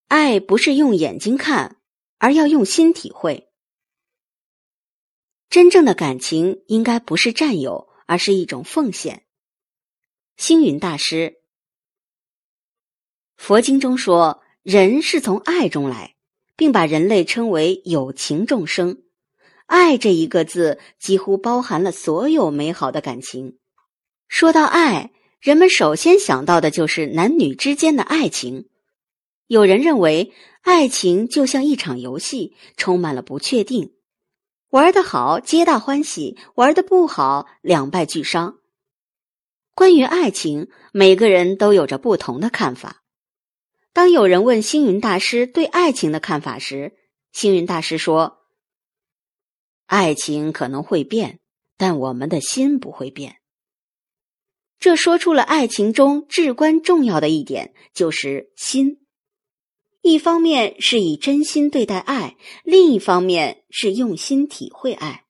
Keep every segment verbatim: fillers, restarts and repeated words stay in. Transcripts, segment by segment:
爱不是用眼睛看，而要用心体会。真正的感情应该不是占有，而是一种奉献。星云大师。佛经中说，人是从爱中来，并把人类称为有情众生。爱这一个字几乎包含了所有美好的感情。说到爱，人们首先想到的就是男女之间的爱情。有人认为，爱情就像一场游戏，充满了不确定。玩得好，皆大欢喜；玩得不好，两败俱伤。关于爱情，每个人都有着不同的看法。当有人问星云大师对爱情的看法时，星云大师说：爱情可能会变，但我们的心不会变。这说出了爱情中至关重要的一点，就是心。一方面是以真心对待爱，另一方面是用心体会爱。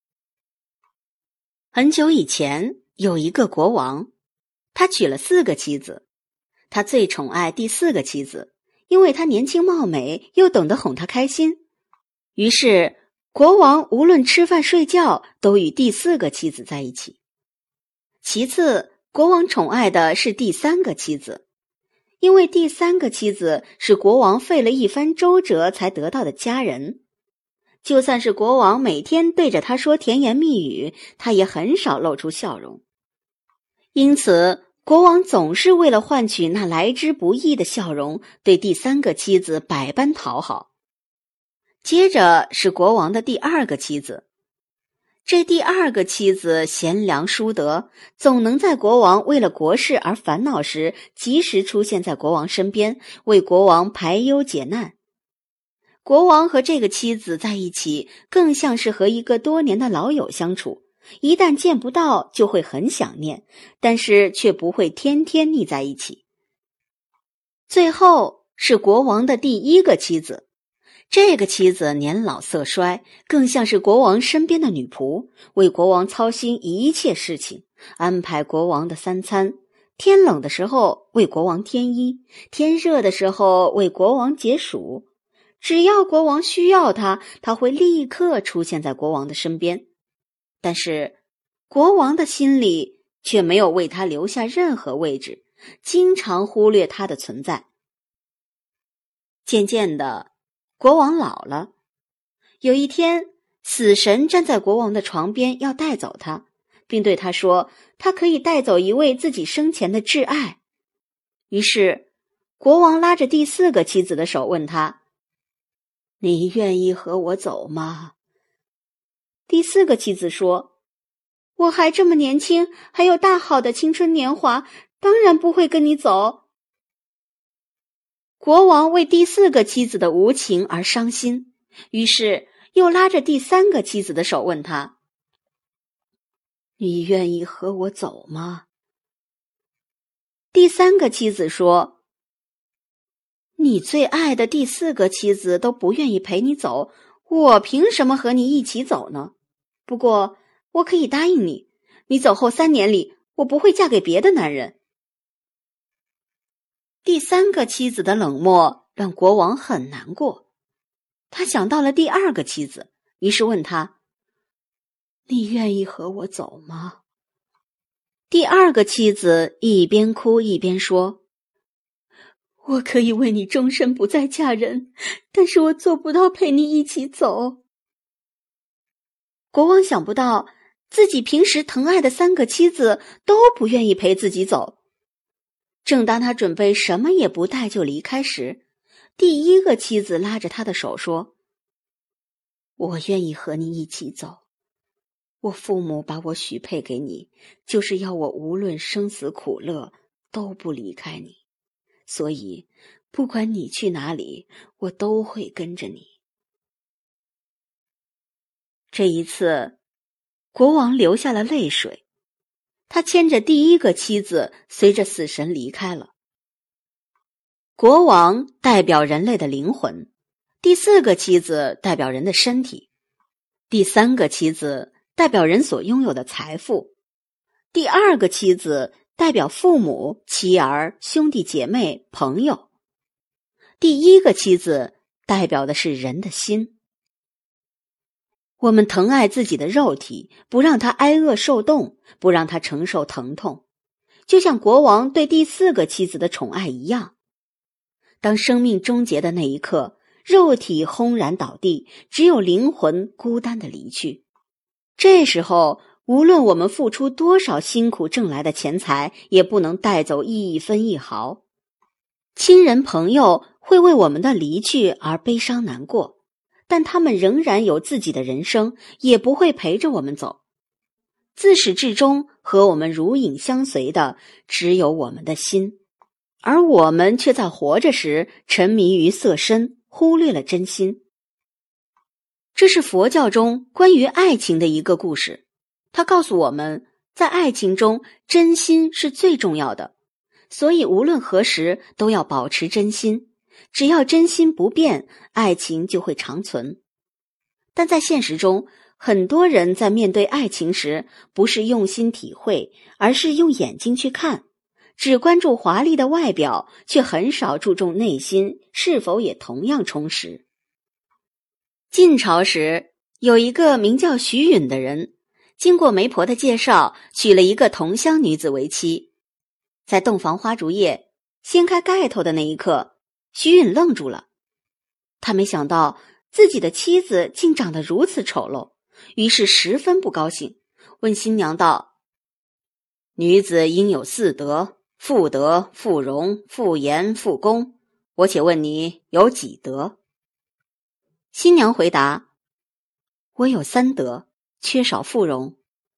很久以前，有一个国王，他娶了四个妻子。他最宠爱第四个妻子，因为她年轻貌美，又懂得哄她开心。于是，国王无论吃饭睡觉，都与第四个妻子在一起。其次，国王宠爱的是第三个妻子。因为第三个妻子是国王费了一番周折才得到的佳人，就算是国王每天对着她说甜言蜜语，她也很少露出笑容。因此，国王总是为了换取那来之不易的笑容，对第三个妻子百般讨好。接着是国王的第二个妻子。这第二个妻子贤良淑德，总能在国王为了国事而烦恼时，及时出现在国王身边，为国王排忧解难。国王和这个妻子在一起，更像是和一个多年的老友相处，一旦见不到就会很想念，但是却不会天天腻在一起。最后是国王的第一个妻子。这个妻子年老色衰，更像是国王身边的女仆，为国王操心一切事情，安排国王的三餐，天冷的时候为国王添衣，天热的时候为国王解暑。只要国王需要她，她会立刻出现在国王的身边。但是国王的心里却没有为她留下任何位置，经常忽略她的存在。渐渐的，国王老了。有一天，死神站在国王的床边要带走他，并对他说，他可以带走一位自己生前的挚爱。于是，国王拉着第四个妻子的手问他：你愿意和我走吗？第四个妻子说：我还这么年轻，还有大好的青春年华，当然不会跟你走。国王为第四个妻子的无情而伤心，于是又拉着第三个妻子的手问他：你愿意和我走吗？第三个妻子说：你最爱的第四个妻子都不愿意陪你走，我凭什么和你一起走呢？不过我可以答应你，你走后三年里，我不会嫁给别的男人。第三个妻子的冷漠让国王很难过，他想到了第二个妻子，于是问他：你愿意和我走吗？第二个妻子一边哭一边说：我可以为你终身不再嫁人，但是我做不到陪你一起走。国王想不到，自己平时疼爱的三个妻子都不愿意陪自己走。正当他准备什么也不带就离开时，第一个妻子拉着他的手说：我愿意和你一起走。我父母把我许配给你，就是要我无论生死苦乐都不离开你，所以不管你去哪里，我都会跟着你。这一次，国王流下了泪水，他牵着第一个妻子随着死神离开了。国王代表人类的灵魂，第四个妻子代表人的身体，第三个妻子代表人所拥有的财富，第二个妻子代表父母、妻儿、兄弟姐妹、朋友， 第一个妻子代表的是人的心。我们疼爱自己的肉体，不让它挨饿受冻，不让它承受疼痛，就像国王对第四个妻子的宠爱一样。当生命终结的那一刻，肉体轰然倒地，只有灵魂孤单地离去。这时候，无论我们付出多少辛苦挣来的钱财，也不能带走一分一毫。亲人朋友会为我们的离去而悲伤难过，但他们仍然有自己的人生，也不会陪着我们走。自始至终和我们如影相随的只有我们的心，而我们却在活着时沉迷于色身，忽略了真心。这是佛教中关于爱情的一个故事，它告诉我们，在爱情中真心是最重要的，所以无论何时都要保持真心，只要真心不变，爱情就会长存。但在现实中，很多人在面对爱情时，不是用心体会，而是用眼睛去看，只关注华丽的外表，却很少注重内心是否也同样充实。晋朝时，有一个名叫徐允的人，经过媒婆的介绍，娶了一个同乡女子为妻。在洞房花烛夜，掀开盖头的那一刻，徐允愣住了。他没想到自己的妻子竟长得如此丑陋，于是十分不高兴，问新娘道：女子应有四德，妇德、妇容、妇言、妇恭，我且问你有几德？新娘回答：我有三德，缺少妇容。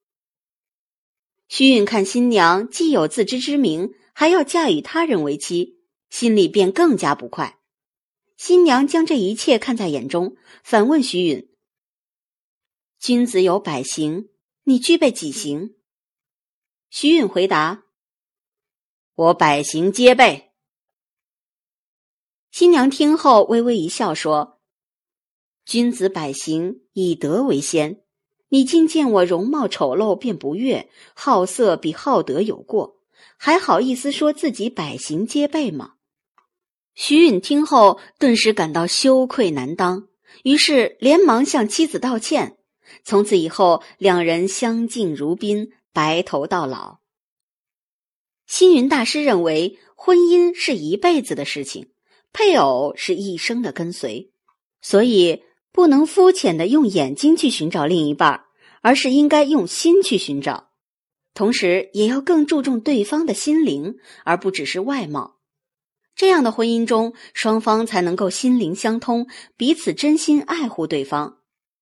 徐允看新娘既有自知之明，还要嫁与他人为妻，心里便更加不快。新娘将这一切看在眼中，反问徐允：君子有百行，你具备几行？徐允回答：我百行皆备。新娘听后微微一笑说：君子百行，以德为先。你竟见我容貌丑陋便不悦，好色比好德有过，还好意思说自己百行皆备吗？徐允听后顿时感到羞愧难当，于是连忙向妻子道歉。从此以后，两人相敬如宾，白头到老。星云大师认为，婚姻是一辈子的事情，配偶是一生的跟随，所以不能肤浅地用眼睛去寻找另一半，而是应该用心去寻找，同时也要更注重对方的心灵，而不只是外貌。这样的婚姻中，双方才能够心灵相通，彼此真心爱护对方。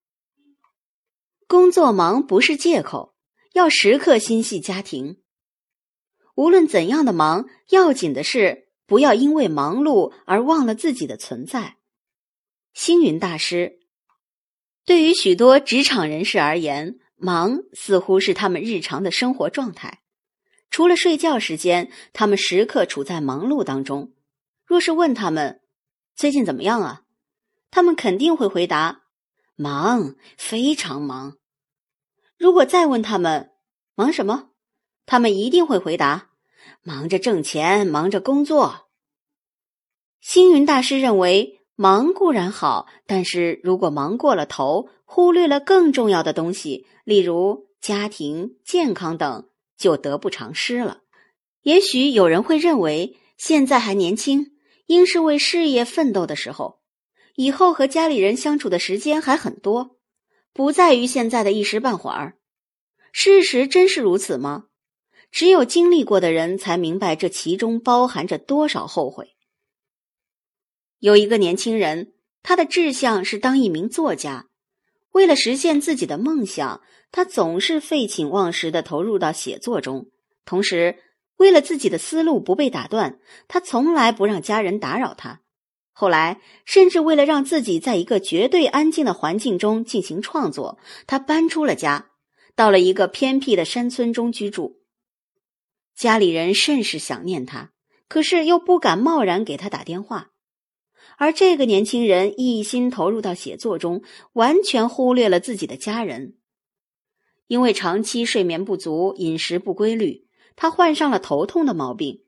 工作忙不是借口，要时刻心系家庭。无论怎样的忙，要紧的是不要因为忙碌而忘了自己的存在。星云大师，对于许多职场人士而言，忙似乎是他们日常的生活状态。除了睡觉时间，他们时刻处在忙碌当中。若是问他们最近怎么样啊，他们肯定会回答忙，非常忙。如果再问他们忙什么，他们一定会回答忙着挣钱，忙着工作。星云大师认为，忙固然好，但是如果忙过了头，忽略了更重要的东西，例如家庭、健康等，就得不偿失了。也许有人会认为，现在还年轻，应是为事业奋斗的时候，以后和家里人相处的时间还很多，不在于现在的一时半会儿。事实真是如此吗？只有经历过的人才明白这其中包含着多少后悔。有一个年轻人，他的志向是当一名作家。为了实现自己的梦想，他总是废寝忘食地投入到写作中，同时为了自己的思路不被打断，他从来不让家人打扰他。后来，甚至为了让自己在一个绝对安静的环境中进行创作，他搬出了家，到了一个偏僻的山村中居住。家里人甚是想念他，可是又不敢贸然给他打电话。而这个年轻人一心投入到写作中，完全忽略了自己的家人。因为长期睡眠不足、饮食不规律，他患上了头痛的毛病。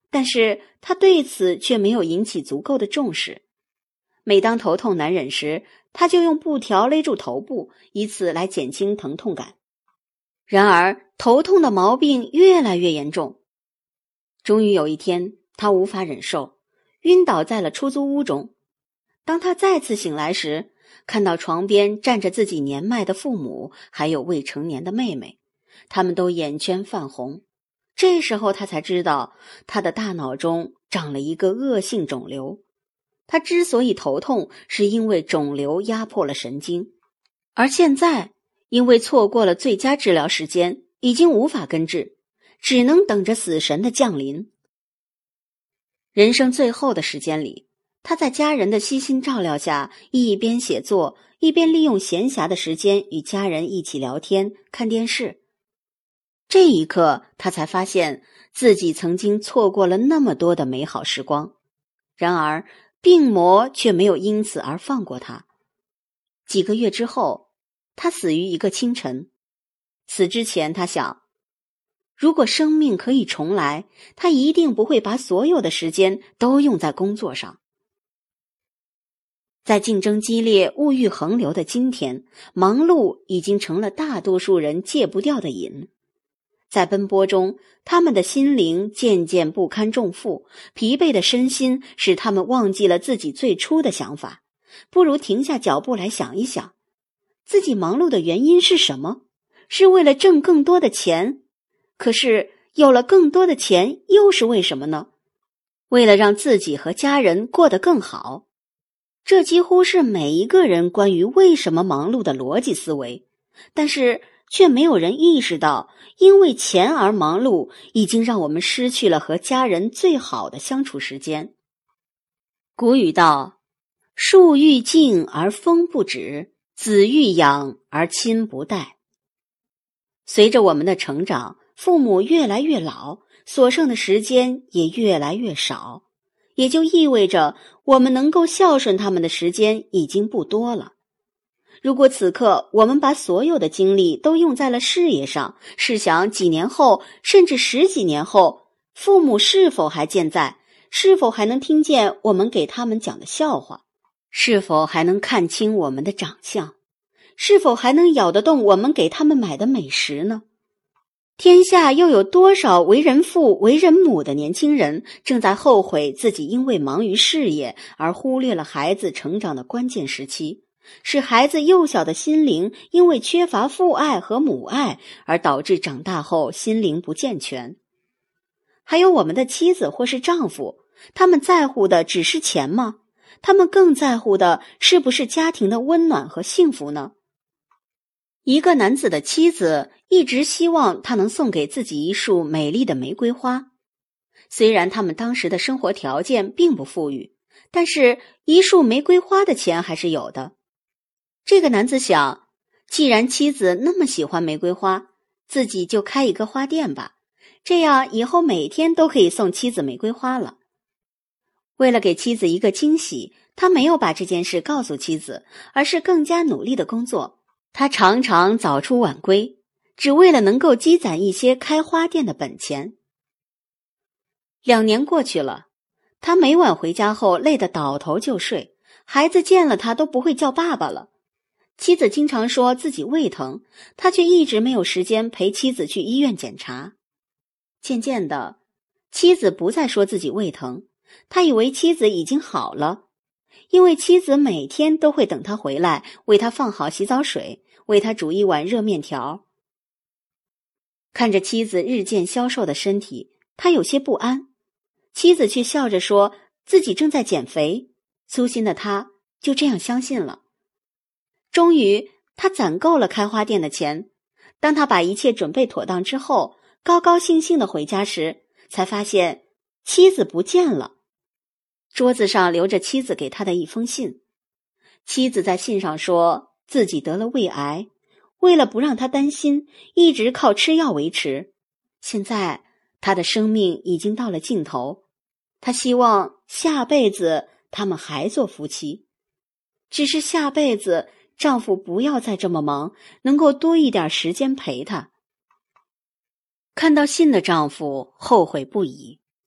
但是她对此却没有引起足够的重视。每当头痛难忍时，她就用布条勒住头部，以此来减轻疼痛感。然而头痛的毛病越来越严重，终于有一天，她无法忍受，晕倒在了出租屋中。当她再次醒来时，看到床边站着自己年迈的父母，还有未成年的妹妹，他们都眼圈泛红。这时候她才知道，她的大脑中长了一个恶性肿瘤。她之所以头痛，是因为肿瘤压迫了神经，而现在因为错过了最佳治疗时间，已经无法根治，只能等着死神的降临。人生最后的时间里，他在家人的悉心照料下，一边写作，一边利用闲暇的时间与家人一起聊天、看电视。这一刻，他才发现自己曾经错过了那么多的美好时光。然而，病魔却没有因此而放过他。几个月之后，他死于一个清晨。死之前，他想，如果生命可以重来，他一定不会把所有的时间都用在工作上。在竞争激烈、物欲横流的今天，忙碌已经成了大多数人戒不掉的瘾。在奔波中，他们的心灵渐渐不堪重负，疲惫的身心使他们忘记了自己最初的想法。不如停下脚步来想一想，自己忙碌的原因是什么？是为了挣更多的钱？可是有了更多的钱，又是为什么呢？为了让自己和家人过得更好。这几乎是每一个人关于为什么忙碌的逻辑思维，但是却没有人意识到，因为钱而忙碌，已经让我们失去了和家人最好的相处时间。古语道：树欲静而风不止，子欲养而亲不待。随着我们的成长，父母越来越老，所剩的时间也越来越少，也就意味着我们能够孝顺他们的时间已经不多了。如果此刻我们把所有的精力都用在了事业上，试想几年后，甚至十几年后，父母是否还健在？是否还能听见我们给他们讲的笑话？是否还能看清我们的长相？是否还能咬得动我们给他们买的美食呢？天下又有多少为人父、为人母的年轻人正在后悔自己因为忙于事业而忽略了孩子成长的关键时期，使孩子幼小的心灵因为缺乏父爱和母爱而导致长大后心灵不健全。还有我们的妻子或是丈夫，他们在乎的只是钱吗？他们更在乎的是不是家庭的温暖和幸福呢？一个男子的妻子一直希望他能送给自己一束美丽的玫瑰花。虽然他们当时的生活条件并不富裕，但是一束玫瑰花的钱还是有的。这个男子想，既然妻子那么喜欢玫瑰花，自己就开一个花店吧，这样以后每天都可以送妻子玫瑰花了。为了给妻子一个惊喜，他没有把这件事告诉妻子，而是更加努力的工作。他常常早出晚归，只为了能够积攒一些开花店的本钱。两年过去了，他每晚回家后累得倒头就睡，孩子见了他都不会叫爸爸了。妻子经常说自己胃疼，他却一直没有时间陪妻子去医院检查。渐渐的，妻子不再说自己胃疼，他以为妻子已经好了，因为妻子每天都会等他回来，为他放好洗澡水，为他煮一碗热面条。看着妻子日渐消瘦的身体，他有些不安。妻子却笑着说自己正在减肥，粗心的他就这样相信了。终于，他攒够了开花店的钱。当他把一切准备妥当之后，高高兴兴地回家时，才发现妻子不见了。桌子上留着妻子给他的一封信。妻子在信上说自己得了胃癌，为了不让他担心，一直靠吃药维持。现在他的生命已经到了尽头，他希望下辈子他们还做夫妻，只是下辈子丈夫不要再这么忙，能够多一点时间陪她。看到信的丈夫后悔不已，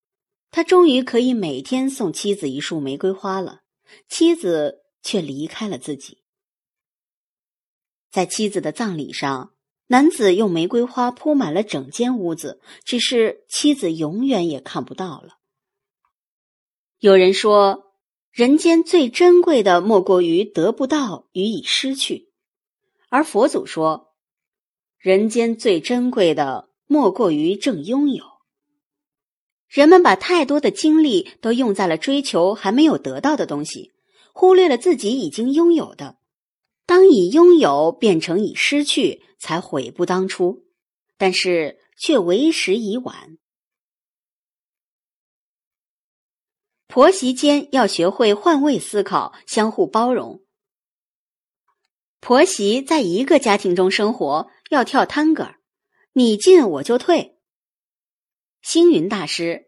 他终于可以每天送妻子一束玫瑰花了，妻子却离开了自己。在妻子的葬礼上，男子用玫瑰花铺满了整间屋子，只是妻子永远也看不到了。有人说，人间最珍贵的莫过于得不到与已失去，而佛祖说，人间最珍贵的莫过于正拥有。人们把太多的精力都用在了追求还没有得到的东西，忽略了自己已经拥有的。当已拥有变成已失去，才悔不当初，但是却为时已晚。婆媳间要学会换位思考，相互包容。婆媳在一个家庭中生活，要跳探戈，你进我就退。星云大师。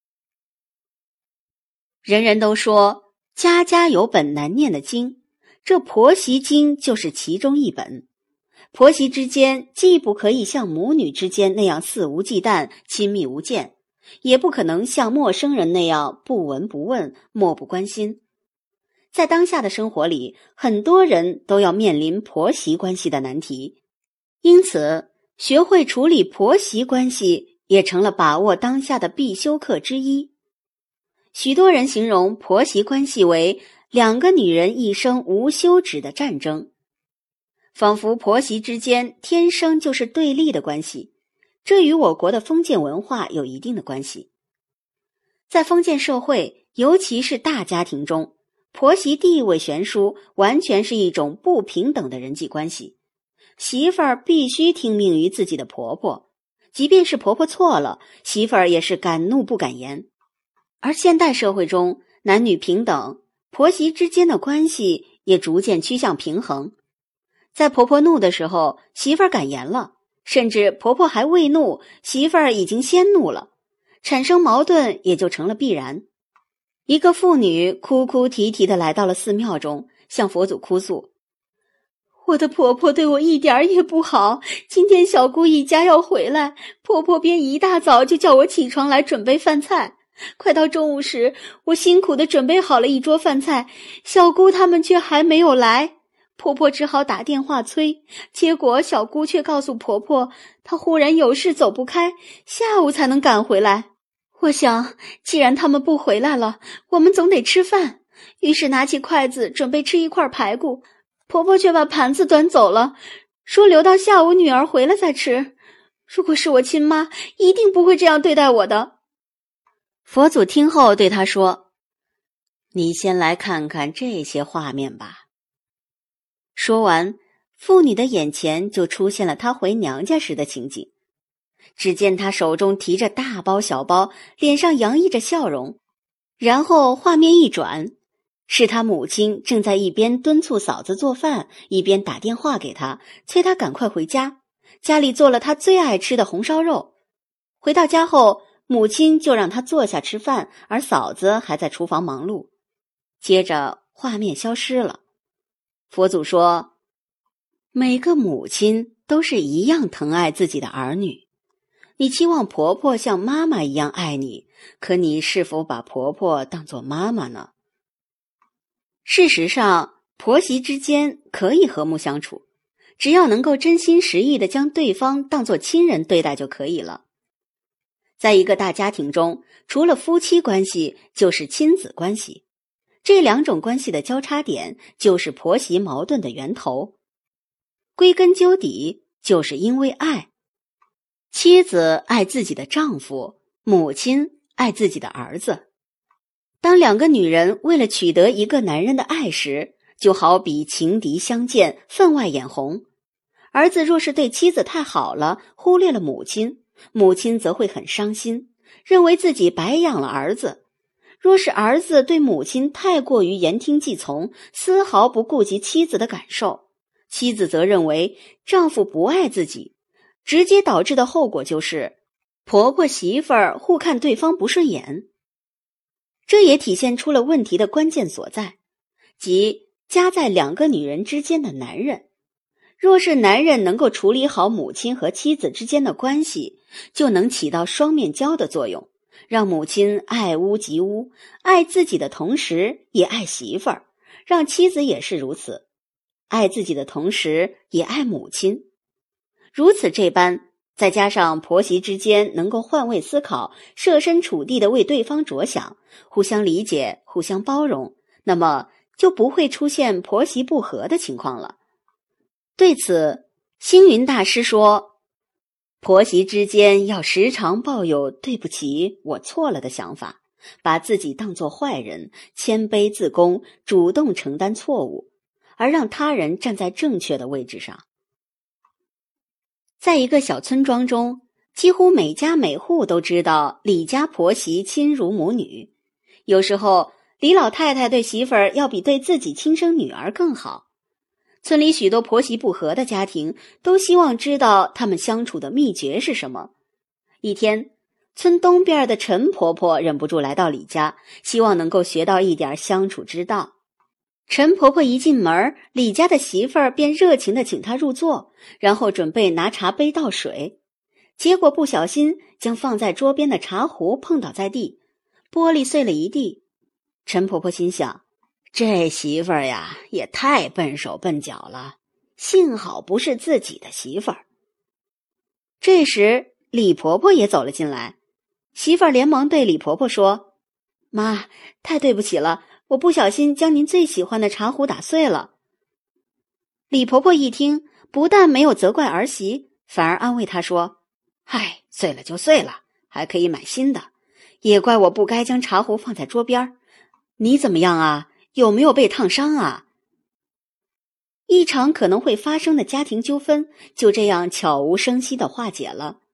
人人都说家家有本难念的经，这婆媳经就是其中一本。婆媳之间既不可以像母女之间那样肆无忌惮、亲密无间，也不可能像陌生人那样不闻不问、漠不关心。在当下的生活里，很多人都要面临婆媳关系的难题，因此学会处理婆媳关系也成了把握当下的必修课之一。许多人形容婆媳关系为两个女人一生无休止的战争，仿佛婆媳之间天生就是对立的关系，这与我国的封建文化有一定的关系。在封建社会，尤其是大家庭中，婆媳地位悬殊，完全是一种不平等的人际关系。媳妇儿必须听命于自己的婆婆，即便是婆婆错了，媳妇儿也是敢怒不敢言。而现代社会中，男女平等，婆媳之间的关系也逐渐趋向平衡。在婆婆怒的时候，媳妇儿敢言了，甚至婆婆还未怒，媳妇儿已经先怒了，产生矛盾也就成了必然。一个妇女哭哭啼啼地来到了寺庙中，向佛祖哭诉，我的婆婆对我一点也不好，今天小姑一家要回来，婆婆便一大早就叫我起床来准备饭菜。快到中午时，我辛苦地准备好了一桌饭菜，小姑他们却还没有来，婆婆只好打电话催，结果小姑却告诉婆婆，她忽然有事走不开，下午才能赶回来。我想，既然他们不回来了，我们总得吃饭，于是拿起筷子准备吃一块排骨，婆婆却把盘子端走了，说留到下午女儿回来再吃。如果是我亲妈，一定不会这样对待我的。佛祖听后对他说，你先来看看这些画面吧。说完，妇女的眼前就出现了她回娘家时的情景。只见她手中提着大包小包，脸上洋溢着笑容。然后画面一转，是她母亲正在一边敦促嫂子做饭，一边打电话给她，催她赶快回家。家里做了她最爱吃的红烧肉。回到家后，母亲就让她坐下吃饭，而嫂子还在厨房忙碌。接着画面消失了。佛祖说，每个母亲都是一样疼爱自己的儿女。你期望婆婆像妈妈一样爱你，可你是否把婆婆当作妈妈呢？事实上，婆媳之间可以和睦相处，只要能够真心实意地将对方当作亲人对待就可以了。在一个大家庭中，除了夫妻关系，就是亲子关系。这两种关系的交叉点，就是婆媳矛盾的源头。归根究底，就是因为爱。妻子爱自己的丈夫，母亲爱自己的儿子。当两个女人为了取得一个男人的爱时，就好比情敌相见，分外眼红。儿子若是对妻子太好了，忽略了母亲，母亲则会很伤心，认为自己白养了儿子。若是儿子对母亲太过于言听计从，丝毫不顾及妻子的感受，妻子则认为丈夫不爱自己，直接导致的后果就是婆婆媳妇儿互看对方不顺眼。这也体现出了问题的关键所在，即夹在两个女人之间的男人。若是男人能够处理好母亲和妻子之间的关系，就能起到双面胶的作用， 让母亲爱屋及乌，爱自己的同时也爱媳妇儿，让妻子也是如此，爱自己的同时也爱母亲。如此这般，再加上婆媳之间能够换位思考，设身处地地为对方着想，互相理解，互相包容，那么就不会出现婆媳不和的情况了。对此，星云大师说，婆媳之间要时常抱有对不起，我错了的想法，把自己当作坏人，谦卑自恭，主动承担错误，而让他人站在正确的位置上。在一个小村庄中，几乎每家每户都知道李家婆媳亲如母女。有时候，李老太太对媳妇儿要比对自己亲生女儿更好。村里许多婆媳不和的家庭都希望知道他们相处的秘诀是什么。一天，村东边的陈婆婆忍不住来到李家，希望能够学到一点相处之道。陈婆婆一进门，李家的媳妇儿便热情地请她入座，然后准备拿茶杯倒水，结果不小心将放在桌边的茶壶碰倒在地，玻璃碎了一地。陈婆婆心想，这媳妇儿呀，也太笨手笨脚了，幸好不是自己的媳妇儿。这时，李婆婆也走了进来，媳妇儿连忙对李婆婆说：“妈，太对不起了，我不小心将您最喜欢的茶壶打碎了。”李婆婆一听，不但没有责怪儿媳，反而安慰她说：“嗨，碎了就碎了，还可以买新的，也怪我不该将茶壶放在桌边。你怎么样啊？有没有被烫伤啊？”一场可能会发生的家庭纠纷就这样悄无声息地化解了。